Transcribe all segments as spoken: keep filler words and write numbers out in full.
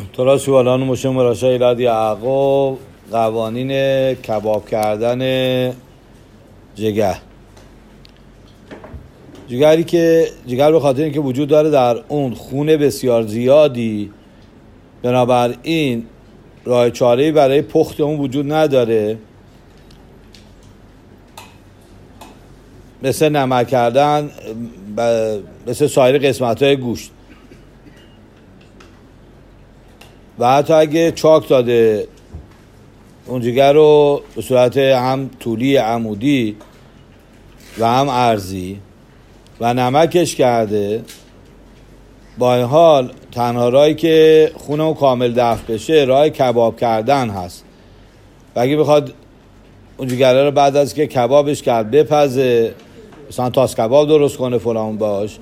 ترا سوالان مشه مراشا ایلاد یعقوب قوانین کباب کردن جگر. جگری که جگر به خاطر اینکه وجود داره در اون خون بسیار زیادی، بنابراین راه چاره‌ای برای پخت اون وجود نداره، مثل نمک کردن، مثل سایر قسمت‌های گوشت. و حتی اگه چاک داده اون جگر رو به صورت هم طولی عمودی و هم عرضی و نمکش کرده، با این حال تنها راهی که خون اون کامل دفع بشه راه کباب کردن هست. و اگه بخواد اون جگره رو بعد از که کبابش کرد بپزه، مثلا تاس کباب درست کنه فلان باش،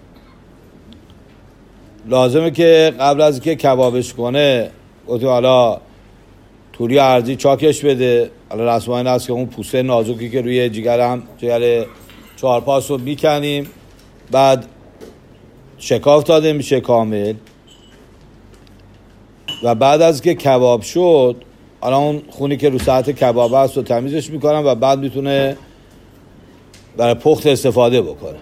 لازمه که قبل از که کبابش کنه گفتیم حالا طولی عرضی چاکش بده. حالا رسم این هست که اون پوسته نازکی که روی جگر هم جگر چهارپاس رو میکنیم، بعد شکاف داده میشه کامل و بعد از که کباب شد حالا اون خونی که رو سطح کباب هست رو تمیزش میکنم و بعد میتونه برای پخت استفاده بکنه.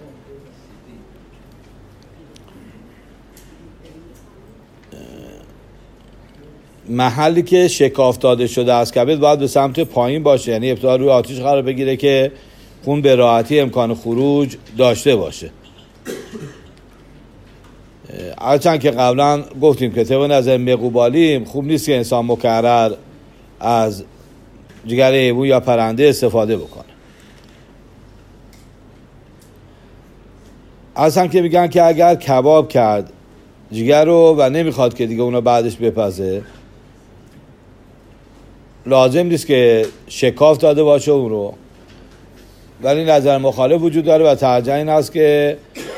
محلی که شکاف داده شده از کبد باید به سمت پایین باشه، یعنی ابتدا روی آتیش قرار بگیره که خون به راحتی امکان خروج داشته باشه. هرچند که قبلا گفتیم که طبق نظر مقوبالی خوب نیست که انسان مکرر از جگر حیوان یا پرنده استفاده بکنه. اصلا که میگن که اگر کباب کرد جگر رو و نمیخواد که دیگه اونو بعدش بپزه، لازم نیست که شکاف داده باشه اون رو، ولی نظر مخالف وجود داره و ترجیح این است که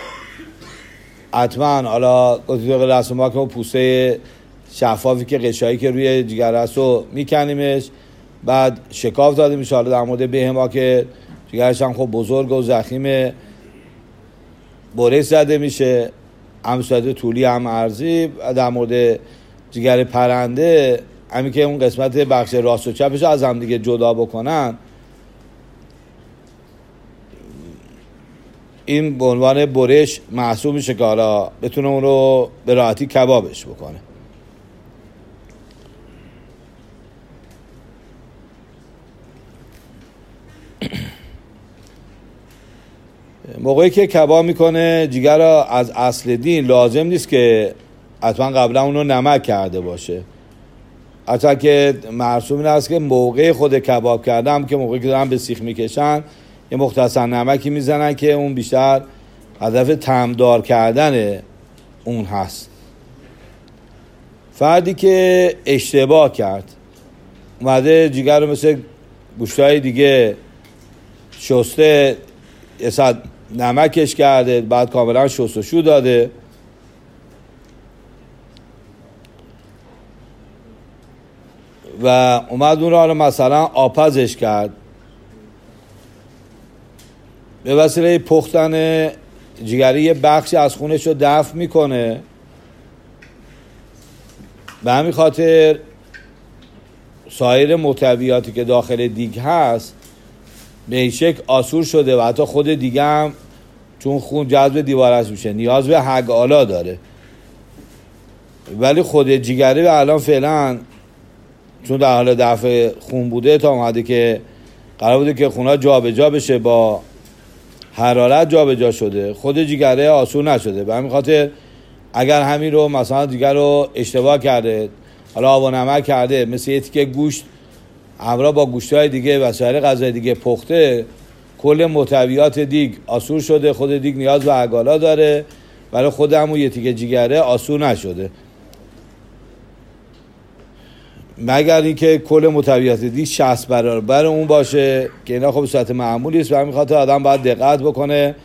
حتما حالا گفتید رسم ما که اون پوسته شفافی که قشایی که روی جگر هست رو میکنیمش، بعد شکاف داده میشه. حالا در مورد بهما که جگرش هم خب بزرگ و ضخیم برش زده میشه، هم صورت طولی هم عرضی. در مورد جگر پرنده همین که اون قسمت بخش راست و چپش از هم دیگه جدا بکنن، این به عنوان برش محسوب میشه که حالا بتونه اون رو به راحتی کبابش بکنه. موقعی که کباب میکنه جگر را از اصل دین لازم نیست که حتما قبلا اونو نمک کرده باشه، حتی که مرسوم این است که موقع خود کباب کردم که موقعی که دارن به سیخ میکشن یه مختصر نمکی میزنن که اون بیشتر هدف طعمدار کردن اون هست. فردی که اشتباه کرد اومده جگر رو مثل گوشتای دیگه شسته، یه ساعت نمکش کرده، بعد کاملا شست و شو داده، و اومد اون رو مثلا آپزش کرد، به وسیله پختن جگری یه بخشی از خونش رو دفع میکنه. به همین خاطر سایر محتویاتی که داخل دیگ هست به این شکل آسور شده و حتی خود دیگه هم چون خون جذب دیوارش میشه نیاز به حگ آلا داره، ولی خود جگری به الان فعلا چون در حال دفع خون بوده تا اومده که قرار بوده که خونها جا به جا بشه، با حرارت جا به جا شده، خود جگره آسور نشده. به همین خاطر اگر همین رو مثلا جگر رو اشتباه کرده، حالا آب و نمک کرده، مثل یه تیکه گوشت همراه با گوشت‌های دیگه و سایر غذای دیگه پخته، کل محتویات دیگ آسور شده، خود دیگ نیاز به عگالا داره، ولی خود همون یه تیکه جگره آسور نشده، مگر اینکه کل محتویات دیگ شصت برابر اون باشه که اینا خب به صورت معمولی است. و همین خاطر آدم باید دقت بکنه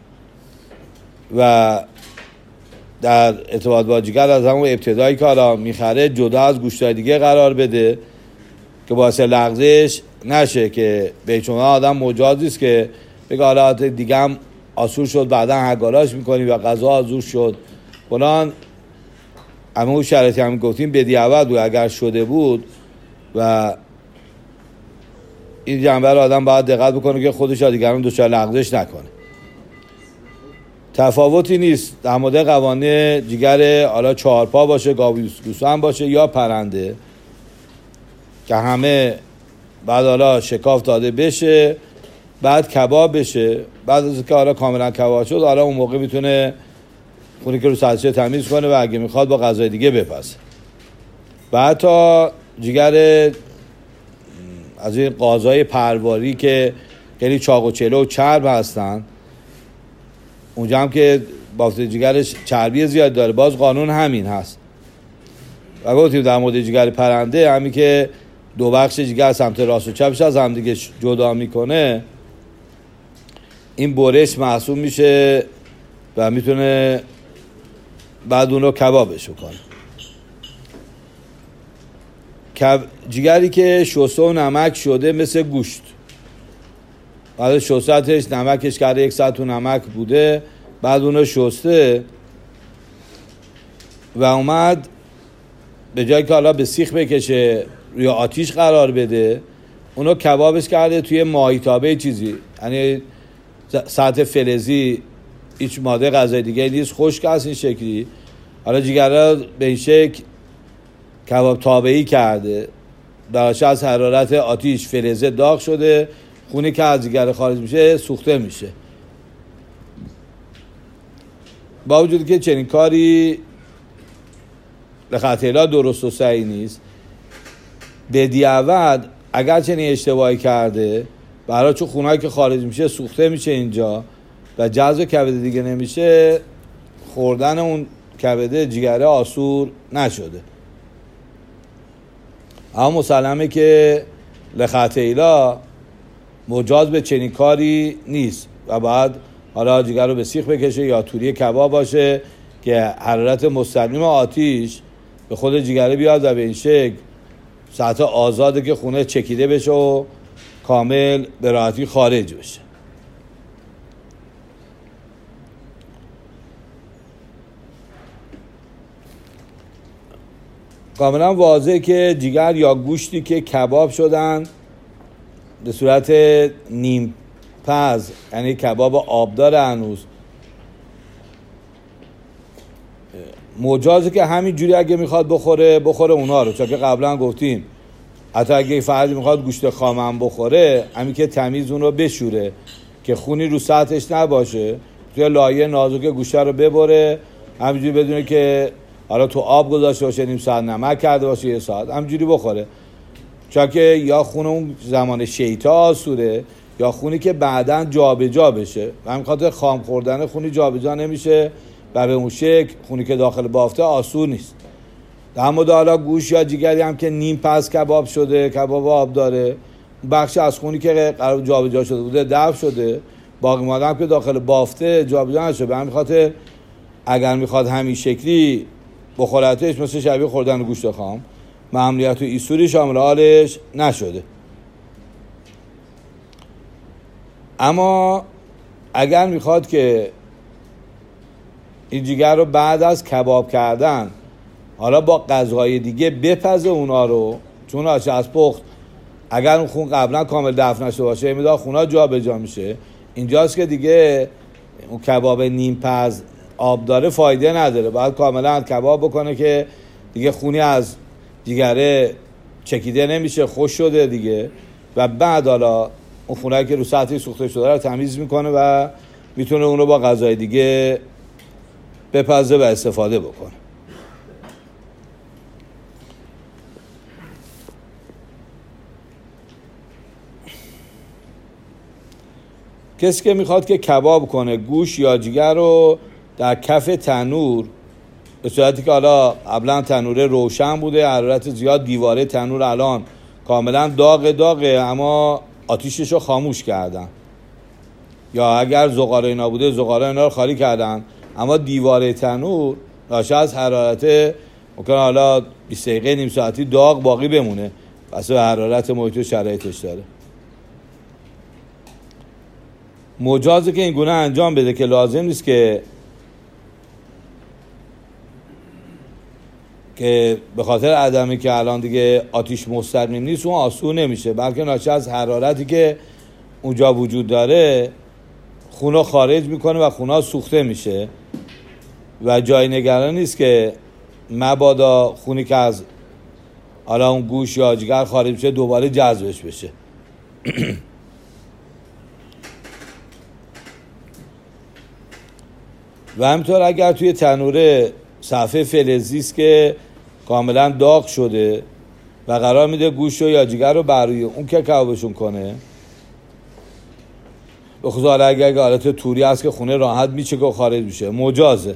و در ارتباط با جگر از همون ابتدایی که حالا میخره جدا از گوشت‌های دیگه قرار بده که باعث لغزش نشه، که به چون آدم مجاز نیست که بگه حالا دیگه هم آسور شد بعدا حگالاش میکنی و غذا آسور شد فلان. اما اون شرایطی هم گفتیم بدیعود بود اگر شده بود و این جنبه رو آدم باید دقت بکنه که خودش یا دیگران دچار لغزش نکنه. تفاوتی نیست در مورد قوانین جگر حالا چهارپا باشه، گاووسان باشه یا پرنده که همه بعد حالا شکاف داده بشه، بعد کباب بشه، بعد از که حالا کاملا کباب شد حالا اون موقع میتونه خونی که رو سطحش تمیز کنه و اگه میخواد با غذای دیگه بپزه. و حتی جگر از این قازای پرواری که خیلی چاق و چله و چرب هستن، اونجا هم که بافت جگرش چربی زیاد داره، باز قانون همین هست. و گفتیم در مورد جگر پرنده همین که دو بخش جگر سمت راست و چپش از هم دیگه جدا میکنه، این برش محسوب میشه و میتونه بعد اون رو کبابش کنه. جگری که شسته و نمک شده مثل گوشت، بعد شستش نمکش کرده یک ساعت و نمک بوده، بعد اون رو شسته و اومد به جایی که حالا به سیخ بکشه روی آتیش قرار بده، اونو کبابش کرده توی ماهیتابه چیزی، یعنی سطح فلزی، هیچ ماده غذای دیگه نیست، خشک است این شکلی. حالا جگر به این شکل کباب تابعی کرده، براش از حرارت آتیش فلزه داغ شده، خونی که از جگر خارج میشه سوخته میشه. با وجودی که چنین کاری لخطیلا درست و صحیح نیست، بدیعود اگر چنین اشتباهی کرده برای چون خونهایی که خارج میشه سوخته میشه اینجا و جذب کبد دیگه نمیشه، خوردن اون کبد جگره آسور نشده. اما مسلمه که لخطیلا مجاز به چنین کاری نیست و بعد حالا جگر رو به سیخ بکشه یا توری کباب باشه که حرارت مستقیم آتیش به خود جگره بیاد و به این شکل سطح آزاده که خونه چکیده بشه و کامل به راحتی خارج بشه. کاملا واضحه که جگر یا گوشتی که کباب شدن به صورت نیم پز، یعنی کباب آبدار هنوز، مجازه که همین جوری اگه میخواد بخوره بخوره اونا رو، چون که قبلا گفتیم حتی اگه فردی میخواد گوشت خام بخوره، همین که تمیز اون رو بشوره که خونی رو سطحش نباشه، توی لایه نازک گوشت رو ببره، همینجوری بدونه که حالا تو آب گذاشته باشه، نیم ساعت نمک کرده باشه، یه ساعت همینجوری بخوره، چون که یا خون اون زمان شیطه آسوره یا خونی که بعداً جابجا بشه و همین خاطر خام خوردن خونی جابجا نمیشه و به اون شکل خونی که داخل بافته آسور نیست. در مورد حالا گوش یا جگری هم که نیم پز کباب شده، کباب آب داره، بخش از خونی که قرار جابجا شده بوده دفع شده، باقی مانده هم که داخل بافته جابجا نشده. به همین خاطر اگر میخواد همین شکلی بخورتش مثل شبیه خوردن گوشت خام، ممنوعیت و ایسوری شامل حالش نشده. اما اگر میخواد که این جگر رو بعد از کباب کردن حالا با غذاهای دیگه بپزه اونا رو، چون آشه از پخت اگر اون خون قبلا کامل دفن نشده باشه این مقدار خونا جا به جا میشه، اینجاست که دیگه اون کباب نیم پز آب داره فایده نداره، باید کاملا کباب بکنه که دیگه خونی از جگره چکیده نمیشه، خوش شده دیگه، و بعد حالا اون خونهایی که رو سطحی سوخته شده رو تمیز میکنه و میتونه اون رو با غذای دیگه بپزه و استفاده بکنه. کسی که میخواد که کباب کنه گوش یا جگر رو در کف تنور، به صورتی که حالا قبلا تنور روشن بوده، حرارت زیاد، دیواره تنور الان کاملا داغ داغه اما آتیشش رو خاموش کردن، یا اگر زغال اینا بوده زغال اینا رو خالی کردن اما دیواره تنور ناشی از حرارت ممکنه حالا بیست دقیقه نیم ساعتی داغ باقی بمونه، پس به حرارت محیط و شرایطش داره. مجازه که این گونه انجام بده که لازم نیست که که به خاطر عدمی که الان دیگه آتیش مستقیم نیست اون آسون نمیشه، بلکه ناشی از حرارتی که اونجا وجود داره خون خارج میکنه و خون سوخته میشه و جای نگران نیست که مبادا خونی که از حالا اون گوش یا جگر خارج بشه دوباره جذبش بشه. و همینطور اگر توی تنوره صفحه فلزی است که کاملا داغ شده و قرار میده گوش یا جگر رو بر روی اون که کبابشون کنه، به خصوص حالا اگر حالت توری هست که خونه راحت میچکه و خارج میشه مجازه.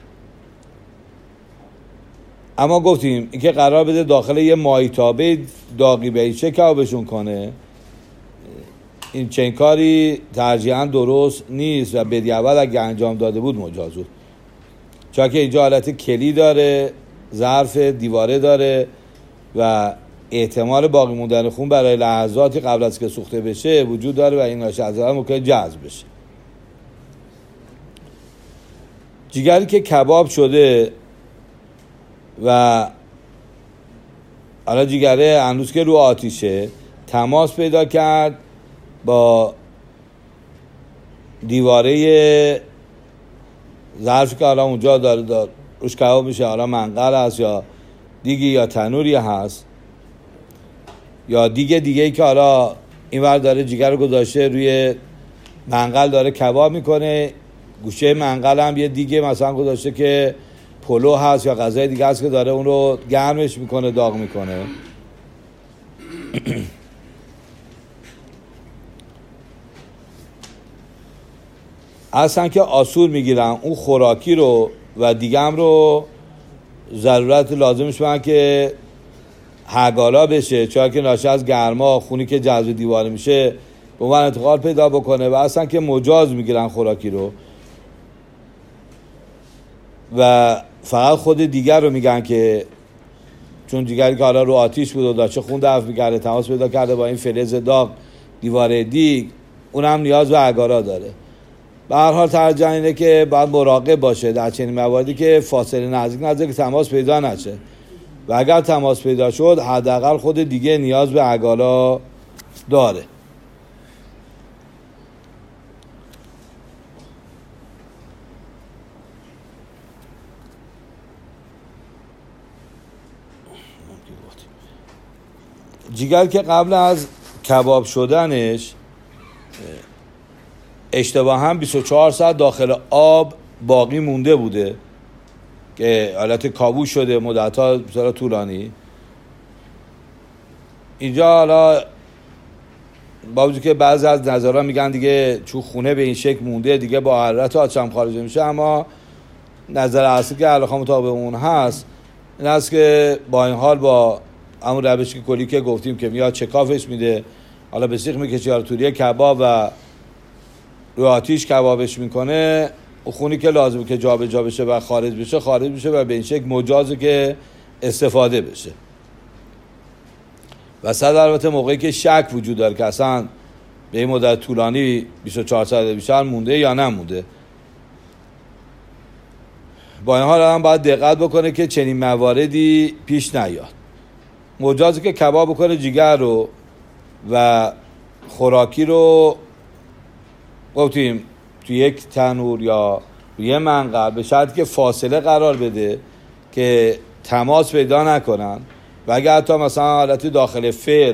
اما گفتیم اینکه قرار بده داخل یه مایتابه داغی به چه کبابشون کنه، این چنین کاری ترجیحاً درست نیست و بدیعود اگه انجام داده بود مجاز بود، چون که اینجا حالت کلی داره، ظرف دیواره داره و احتمال باقی موندن خون برای لحظاتی قبل از که سوخته بشه وجود داره و این ناشی از آن ممکنه جذب بشه. جگری که کباب شده و حالا جگره هنوز که رو آتیشه تماس پیدا کرد با دیواره ظرفی که حالا اونجا داره, داره روش کباب میشه، حالا منقل هست یا دیگی یا تنوری هست یا دیگه دیگه ای که حالا این ور داره جگر رو گذاشته روی منقل داره کباب میکنه، گوشه منقل هم یه دیگه مثلا گذاشته که پلو هست یا غذای دیگه هست که داره اون رو گرمش میکنه، داغ میکنه. اصلا که آسور میگیرن اون خوراکی رو و دیگه هم رو ضرورت لازمش بودن که حگالا بشه، چون که ناشی از گرما خونی که جذب دیواره میشه به عنوان انتقال پیدا بکنه و اصلا که مجاز میگیرن خوراکی رو و فقط خود دیگر رو میگن که چون دیگری که حالا رو آتیش بود و داشته خون دفع میکرده تماس پیدا کرده با این فلز داغ دیواره دیگ، اونم نیاز به حگالا داره. به هر حال ترجیح اینه که باید مراقب باشه در چنین مواردی که فاصله نزدیک نزدیک که تماس پیدا نشه و اگر تماس پیدا شد حداقل خود دیگه نیاز به حگالا داره. جگر که قبل از کباب شدنش اشتباها بیست و چهار ساعت داخل آب باقی مونده بوده که حالت کابوس شده مدت‌ها بسیار طولانی. اینجا حالا با وجود که بعضی از نظرها میگن دیگه چون خونه به این شکل مونده دیگه با حرارت آتش خارج میشه، اما نظر اصلی که علاقه مطابق اون هست این است که با این حال با همون روش کلی که گفتیم که میاد چکافش میده، حالا به سیخ میکشه یا توری کباب و روی آتیش کبابش میکنه، و خونی که لازمه که جا به جا بشه و خارج بشه خارج بشه و به این شکل مجازه که استفاده بشه. و صد البته موقعی که شک وجود داره که اصلا به این مدت طولانی بیست و چهار ساعت بیشتر مونده یا نمونده، با این حال هم باید دقت بکنه که چنین مواردی پیش نیاد. مجازه که کباب بکنه جگر رو و خوراکی رو گفتیم توی یک تنور یا روی منقل به شرطی که فاصله قرار بده که تماس پیدا نکنن و اگر حتی مثلا حالت داخل فر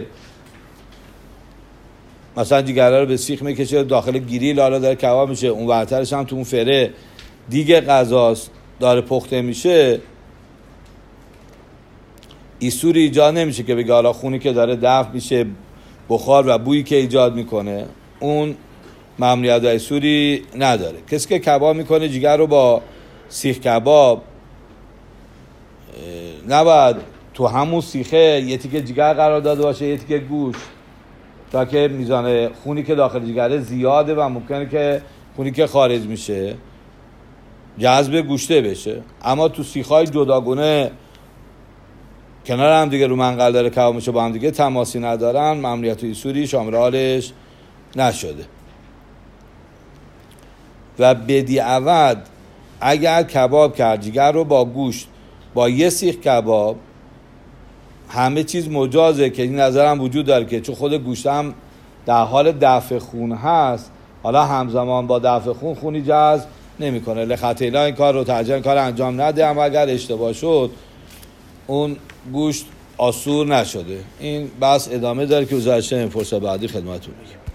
مثلا جگره رو به سیخ میکشه داخل گریل حالا داره کباب میشه، اون ورترش هم تو اون فره دیگه غذاست داره پخته میشه، ایسوری ایجاد نمیشه که بگه حالا خونی که داره دفع میشه بخار و بویی که ایجاد میکنه اون ممنوعیت و ایسوری نداره. کسی که کباب میکنه جگر رو با سیخ کباب نباید تو همون سیخه یه تیکه جگر قرار داده باشه یه تیکه گوشت، تا که میزان خونی که داخل جگره زیاده و ممکنه که خونی که خارج میشه جذب گوشته بشه. اما تو سیخ‌های جداگونه کنار هم دیگه رو منقل داره کباب میشه با هم دیگه تماسی ندارن، ممنوعیت و ایسوری شامل حالش نشده. و بدیعود اگر کباب کرد جگر رو با گوشت با یه سیخ کباب همه چیز مجازه، که این نظرم وجود داره که چون خود گوشت هم در حال دفع خون هست، حالا همزمان با دفع خون خونی جذب نمیکنه. لخطیلا این کار رو ترجیح این کار انجام نده، اما اگر اشتباه شد اون گوشت آسور نشده. این بحث ادامه داره که گذاشته این فرصت بعدی خدمتتون میگم.